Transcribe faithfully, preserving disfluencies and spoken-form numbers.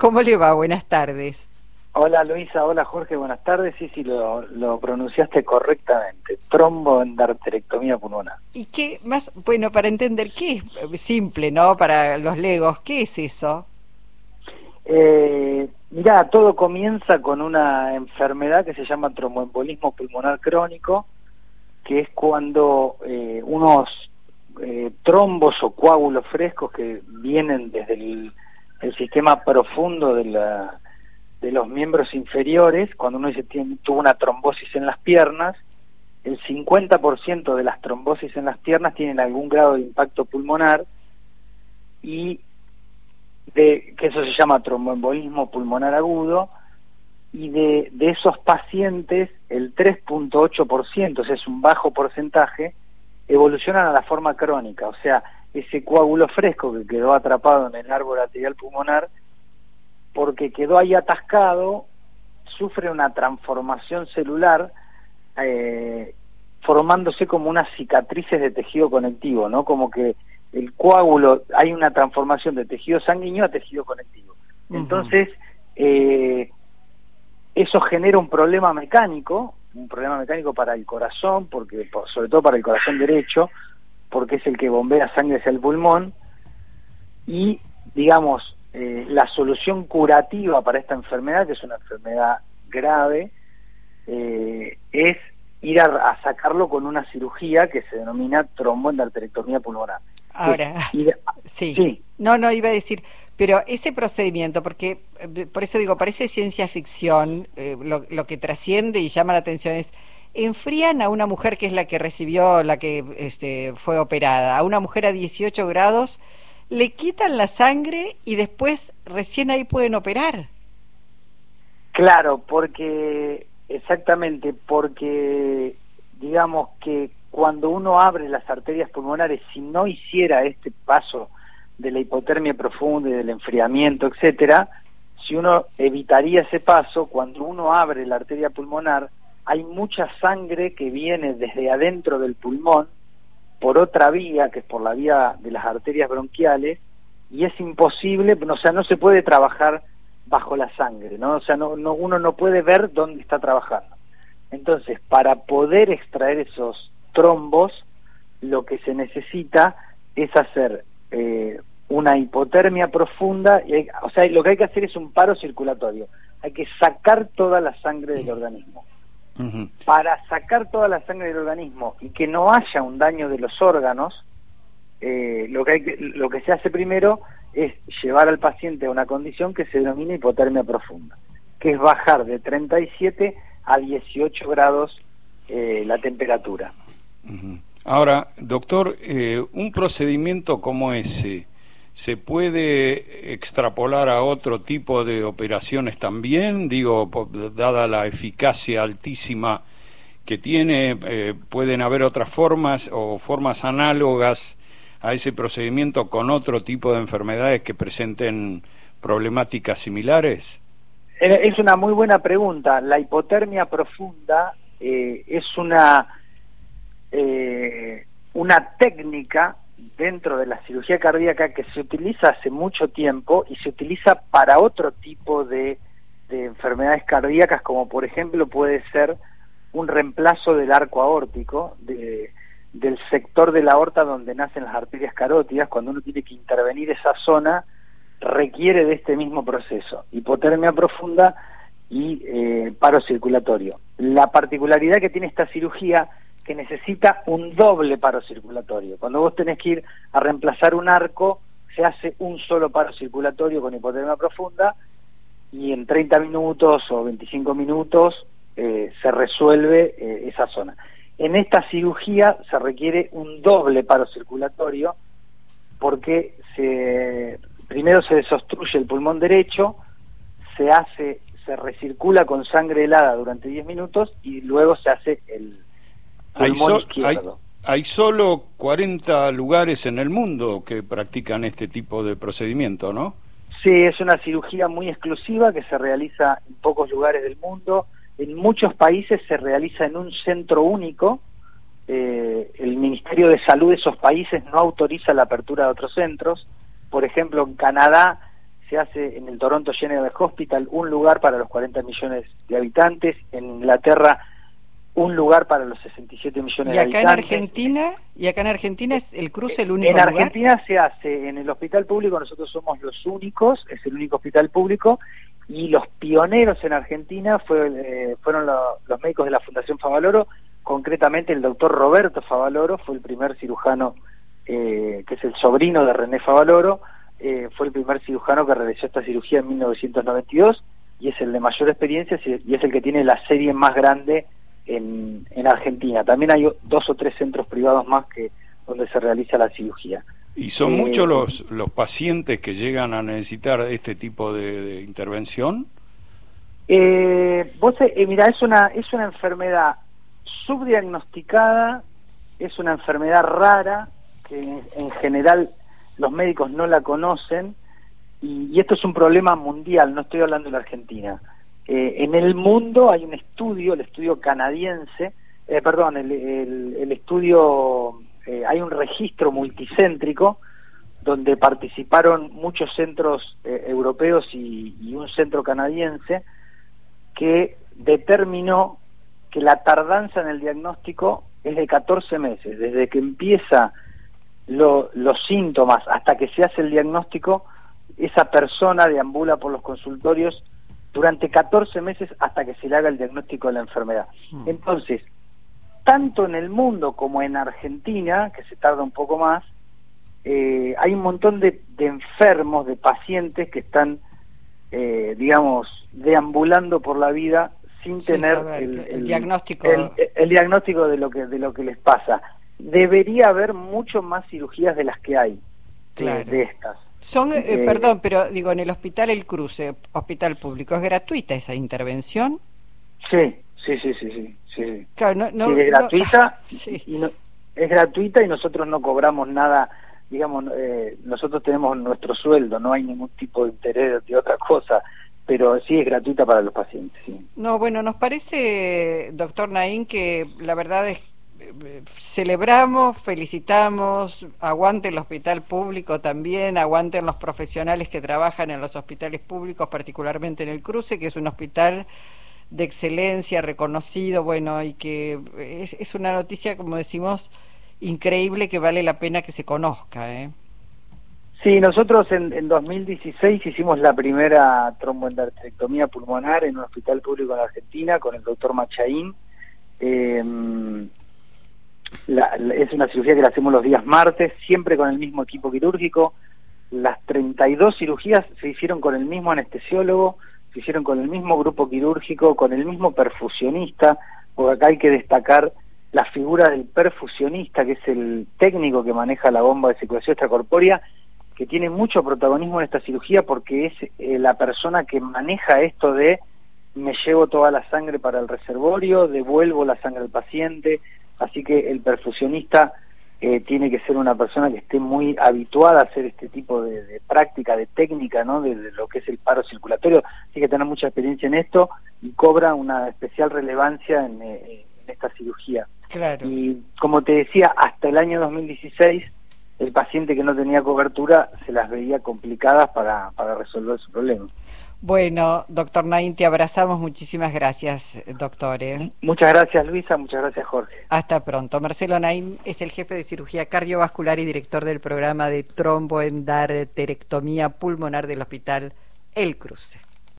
¿Cómo le va? Buenas tardes. Hola Luisa, hola Jorge, buenas tardes. Sí, sí, lo, lo pronunciaste correctamente. Tromboendarterectomía pulmonar. ¿Y qué más? Bueno, para entender, ¿qué es simple, ¿no? Para los legos, ¿qué es eso? Eh, mirá, todo comienza con una enfermedad que se llama tromboembolismo pulmonar crónico, que es cuando eh, unos eh, trombos o coágulos frescos que vienen desde el, el sistema profundo de la de los miembros inferiores, cuando uno dice tiene, tuvo una trombosis en las piernas, el cincuenta por ciento de las trombosis en las piernas tienen algún grado de impacto pulmonar, y de que eso se llama tromboembolismo pulmonar agudo, y de, de esos pacientes el tres punto ocho por ciento, o sea, es un bajo porcentaje, evolucionan a la forma crónica, o sea, ese coágulo fresco que quedó atrapado en el árbol arterial pulmonar, porque quedó ahí atascado, sufre una transformación celular, eh, formándose como unas cicatrices de tejido conectivo, ¿no? Como que el coágulo, hay una transformación de tejido sanguíneo a tejido conectivo. Uh-huh. Entonces, eh, eso genera un problema mecánico, un problema mecánico para el corazón, porque sobre todo para el corazón derecho, porque es el que bombea sangre hacia el pulmón, y, digamos, Eh, la solución curativa para esta enfermedad, que es una enfermedad grave, eh, es ir a, a sacarlo con una cirugía que se denomina tromboendarterectomía pulmonar. Ahora, ir, sí. sí. No, no, iba a decir, pero ese procedimiento, porque por eso digo, parece ciencia ficción, eh, lo, lo que trasciende y llama la atención es, enfrían a una mujer que es la que recibió, la que este, fue operada, a una mujer a dieciocho grados, le quitan la sangre y después recién ahí pueden operar. Claro, porque, exactamente, porque digamos que cuando uno abre las arterias pulmonares, si no hiciera este paso de la hipotermia profunda y del enfriamiento, etcétera, si uno evitaría ese paso, cuando uno abre la arteria pulmonar, hay mucha sangre que viene desde adentro del pulmón, por otra vía, que es por la vía de las arterias bronquiales, y es imposible, o sea, no se puede trabajar bajo la sangre, ¿no? O sea, no, no, uno no puede ver dónde está trabajando. Entonces, para poder extraer esos trombos, lo que se necesita es hacer eh, una hipotermia profunda, y hay, o sea, lo que hay que hacer es un paro circulatorio, hay que sacar toda la sangre del organismo. Uh-huh. Para sacar toda la sangre del organismo y que no haya un daño de los órganos, eh, lo que hay que, lo que se hace primero es llevar al paciente a una condición que se denomina hipotermia profunda, que es bajar de treinta y siete a dieciocho grados eh, la temperatura. Uh-huh. Ahora, doctor, eh, un procedimiento como ese, ¿se puede extrapolar a otro tipo de operaciones también? Digo, dada la eficacia altísima que tiene, eh, ¿pueden haber otras formas o formas análogas a ese procedimiento con otro tipo de enfermedades que presenten problemáticas similares? Es una muy buena pregunta. La hipotermia profunda eh, es una, eh, una técnica dentro de la cirugía cardíaca que se utiliza hace mucho tiempo y se utiliza para otro tipo de, de enfermedades cardíacas, como por ejemplo puede ser un reemplazo del arco aórtico, de, del sector de la aorta donde nacen las arterias carótidas. Cuando uno tiene que intervenir esa zona, requiere de este mismo proceso, hipotermia profunda y eh, paro circulatorio. La particularidad que tiene esta cirugía que necesita un doble paro circulatorio. Cuando vos tenés que ir a reemplazar un arco, se hace un solo paro circulatorio con hipotermia profunda y en treinta minutos o veinticinco minutos eh, se resuelve eh, esa zona. En esta cirugía se requiere un doble paro circulatorio porque se, primero se desobstruye el pulmón derecho, se hace, se recircula con sangre helada durante diez minutos y luego se hace el Hay, so, hay, hay solo cuarenta lugares en el mundo que practican este tipo de procedimiento, ¿no? Sí, es una cirugía muy exclusiva que se realiza en pocos lugares del mundo. En muchos países se realiza en un centro único. Eh, el Ministerio de Salud de esos países no autoriza la apertura de otros centros. Por ejemplo, en Canadá se se hace en el Toronto General Hospital, un lugar para los cuarenta millones de habitantes. En Inglaterra, un lugar para los sesenta y siete millones ¿Y de acá en habitantes. Argentina? ¿Y acá en Argentina es el cruce el único En lugar? Argentina se hace en el hospital público, nosotros somos los únicos, es el único hospital público, y los pioneros en Argentina fue, eh, fueron lo, los médicos de la Fundación Favaloro, concretamente el doctor Roberto Favaloro, fue el primer cirujano, eh, que es el sobrino de René Favaloro, eh, fue el primer cirujano que realizó esta cirugía en mil novecientos noventa y dos, y es el de mayor experiencia y es el que tiene la serie más grande en, en Argentina. También hay dos o tres centros privados más que donde se realiza la cirugía. ¿Y son eh, muchos los, los pacientes que llegan a necesitar este tipo de, de intervención? Eh, vos, eh, mira, es una, es una enfermedad subdiagnosticada, es una enfermedad rara, que en, en general los médicos no la conocen, y, y esto es un problema mundial, no estoy hablando de la Argentina. Eh, en el mundo hay un estudio, el estudio canadiense, eh, perdón, el, el, el estudio, eh, hay un registro multicéntrico donde participaron muchos centros eh, europeos y, y un centro canadiense que determinó que la tardanza en el diagnóstico es de catorce meses, desde que empieza lo, los síntomas hasta que se hace el diagnóstico, esa persona deambula por los consultorios durante catorce meses hasta que se le haga el diagnóstico de la enfermedad. Mm. Entonces, tanto en el mundo como en Argentina, que se tarda un poco más, eh, hay un montón de, de enfermos, de pacientes que están, eh, digamos, deambulando por la vida sin sí, tener el, el, el diagnóstico el, el diagnóstico de lo que de lo que les pasa. Debería haber mucho más cirugías de las que hay, claro. de, de estas. Son, eh, eh, perdón, pero digo, en el hospital El Cruce, hospital público, ¿es gratuita esa intervención? Sí, sí, sí, sí, sí. sí. Claro, no, no, sí, es gratuita, no, sí. y no, es gratuita y nosotros no cobramos nada, digamos, eh, nosotros tenemos nuestro sueldo, no hay ningún tipo de interés de otra cosa, pero sí es gratuita para los pacientes. Sí. No, bueno, nos parece, doctor Naín, que la verdad es celebramos, felicitamos, aguante el hospital público también, aguanten los profesionales que trabajan en los hospitales públicos, particularmente en el Cruce, que es un hospital de excelencia, reconocido, bueno, y que es, es una noticia, como decimos, increíble, que vale la pena que se conozca, ¿eh? Sí, nosotros en, en dos mil dieciséis hicimos la primera tromboendarterectomía pulmonar en un hospital público en Argentina con el doctor Machaín. Eh, La, la, es una cirugía que la hacemos los días martes, siempre con el mismo equipo quirúrgico. Las treinta y dos cirugías se hicieron con el mismo anestesiólogo, se hicieron con el mismo grupo quirúrgico, con el mismo perfusionista, porque acá hay que destacar la figura del perfusionista, que es el técnico que maneja la bomba de circulación extracorpórea, que tiene mucho protagonismo en esta cirugía porque es eh, la persona que maneja esto de me llevo toda la sangre para el reservorio, devuelvo la sangre al paciente. Así que el perfusionista eh, tiene que ser una persona que esté muy habituada a hacer este tipo de, de práctica, de técnica, ¿no? De, de lo que es el paro circulatorio. Tiene que tener mucha experiencia en esto y cobra una especial relevancia en, eh, en esta cirugía. Claro. Y como te decía, hasta el año dos mil dieciséis, el paciente que no tenía cobertura se las veía complicadas para, para resolver su problema. Bueno, doctor Naín, te abrazamos. Muchísimas gracias, doctor. ¿eh? Muchas gracias, Luisa. Muchas gracias, Jorge. Hasta pronto. Marcelo Naín es el jefe de cirugía cardiovascular y director del programa de tromboendarterectomía pulmonar del Hospital El Cruce.